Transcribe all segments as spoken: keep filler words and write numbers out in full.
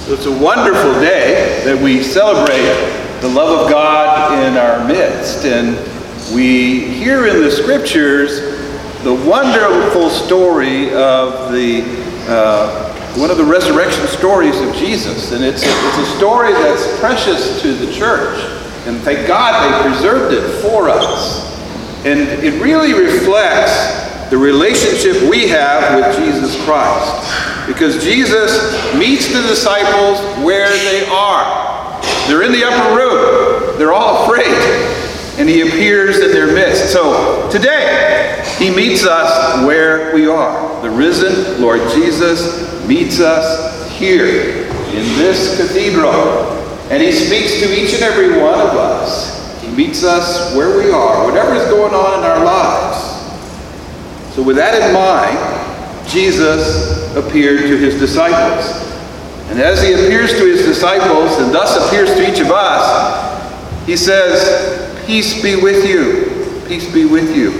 So it's a wonderful day that we celebrate the love of God in our midst. And we hear in the scriptures the wonderful story of the uh, one of the resurrection stories of Jesus. And it's a, it's a story that's precious to the church. And thank God they preserved it for us. And it really reflects the relationship we have with Jesus Christ. Because Jesus meets the disciples where they are. They're in the upper room. They're all afraid. And he appears in their midst. So today, he meets us where we are. The risen Lord Jesus meets us here in this cathedral. And he speaks to each and every one of us. He meets us where we are, whatever is going on in our lives. So with that in mind, Jesus appeared to his disciples. And as he appears to his disciples, and thus appears to each of us, he says, "Peace be with you. Peace be with you."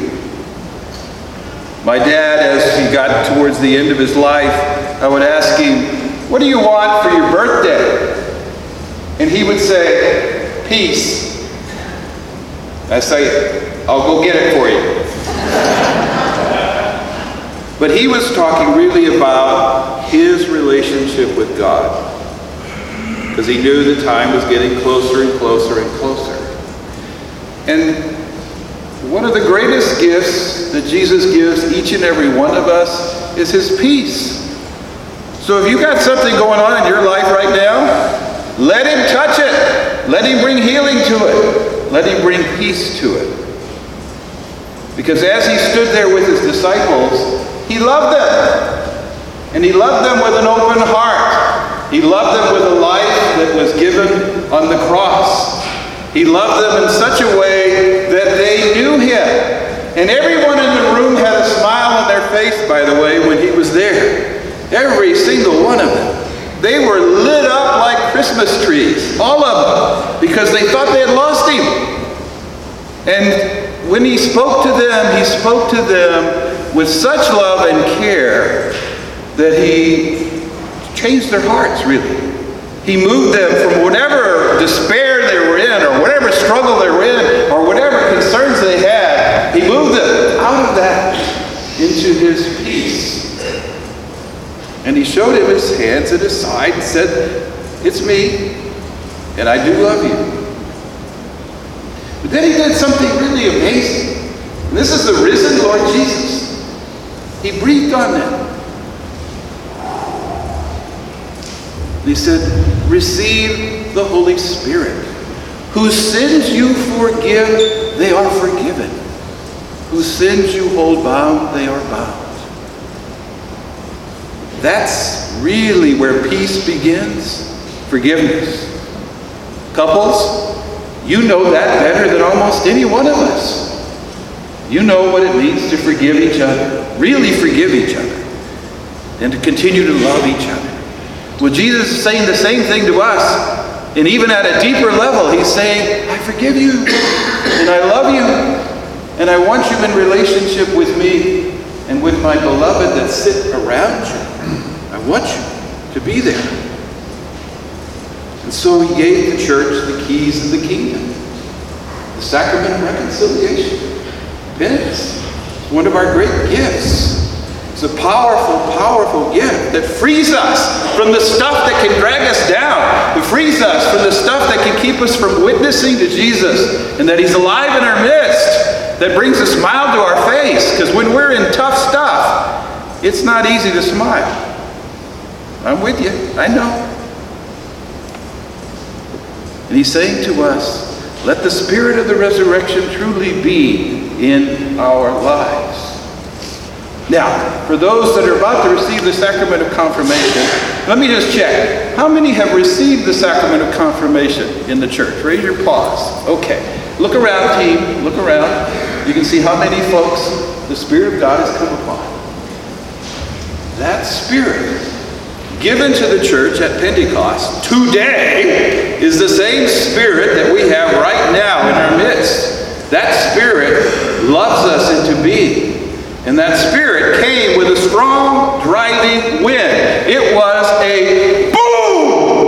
My dad, as he got towards the end of his life, I would ask him, "What do you want for your birthday?" And he would say, "Peace." I say, "I'll go get it for you." But he was talking really about his relationship with God, because he knew the time was getting closer and closer and closer. And one of the greatest gifts that Jesus gives each and every one of us is his peace. So if you've got something going on in your life right now, let him touch it. Let him bring healing to it. Let him bring peace to it. Because as he stood there with his disciples, he loved them. And he loved them with an open heart. He loved them with a life that was given on the cross. He loved them in such a way that they knew him. And everyone in the room had a smile on their face, by the way, when he was there. Every single one of them. They were lit up like Christmas trees, all of them, because they thought they had lost him. And when he spoke to them, he spoke to them with such love and care that he changed their hearts, really. He moved them from whatever despair they were in, or whatever struggle they were in, or whatever concerns they had. He moved them out of that into his peace. And he showed him his hands at his side and said, "It's me, and I do love you." But then he did something really amazing. And this is the risen Lord Jesus. He breathed on them. He said, "Receive the Holy Spirit. Whose sins you forgive, they are forgiven. Whose sins you hold bound, they are bound." That's really where peace begins. Forgiveness. Couples, you know that better than almost any one of us. You know what it means to forgive each other, really forgive each other, and to continue to love each other. Well, Jesus is saying the same thing to us, and even at a deeper level, he's saying, "I forgive you, and I love you, and I want you in relationship with me and with my beloved that sit around you. I want you to be there." And so he gave the church the keys of the kingdom, the sacrament of reconciliation. Penance is one of our great gifts. It's a powerful, powerful gift that frees us from the stuff that can drag us down. It frees us from the stuff that can keep us from witnessing to Jesus and that he's alive in our midst, that brings a smile to our face. Because when we're in tough stuff, it's not easy to smile. I'm with you. I know. And he's saying to us, let the spirit of the resurrection truly be in our lives. Now, for those that are about to receive the sacrament of confirmation, let me just check. How many have received the sacrament of confirmation in the church? Raise your paws. Okay. Look around, team. Look around. You can see how many folks the Spirit of God has come upon. That Spirit given to the church at Pentecost today is the same Spirit that we have right now in our midst. That Spirit loves us into being. And that Spirit came with a strong driving wind. It was a boom!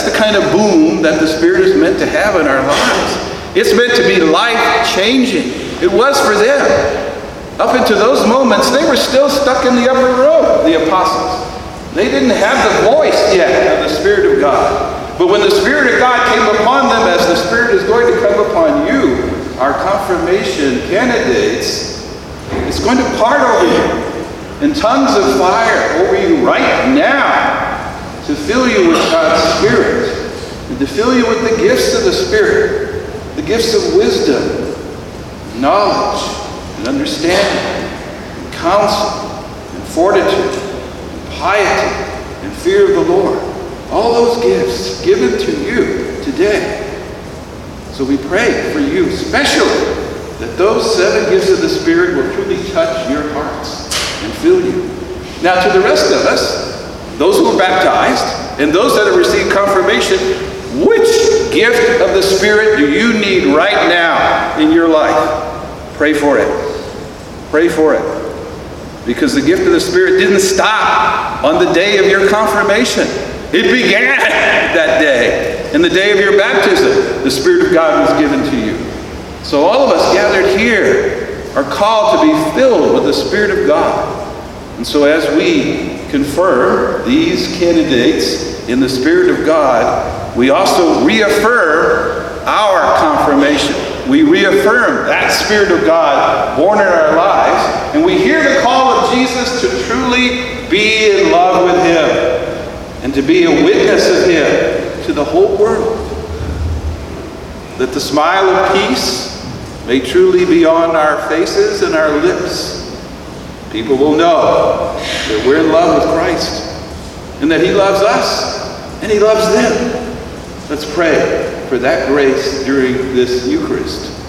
That's the kind of boom that the Spirit is meant to have in our lives. It's meant to be life-changing. It was for them. Up until those moments, they were still stuck in the upper room, the apostles. They didn't have the voice yet of the Spirit of God. But when the Spirit of God came upon them, as the Spirit is going to come upon you, our confirmation candidates, it's going to part over you in tongues of fire over you right now to fill you with God's Spirit and to fill you with the gifts of the Spirit, the gifts of wisdom, knowledge, and understanding, and counsel, and fortitude, and piety, and fear of the Lord. All those gifts given to you today. So we pray for you, especially, that those seven gifts of the Spirit will truly touch your hearts and fill you. Now, to the rest of us, those who are baptized, and those that have received confirmation, which gift of the Spirit do you need right now in your life? Pray for it. Pray for it. Because the gift of the Spirit didn't stop on the day of your confirmation. It began that day. In the day of your baptism, the Spirit of God was given to you. So all of us gathered here are called to be filled with the Spirit of God. And so as we confirm these candidates in the Spirit of God, we also reaffirm our confirmation. We reaffirm that Spirit of God born in our lives, and we hear the call of Jesus to truly be in love with Him and to be a witness of Him to the whole world. That the smile of peace may truly be on our faces and our lips. People will know that we're in love with Christ and that He loves us and He loves them. Let's pray for that grace during this Eucharist.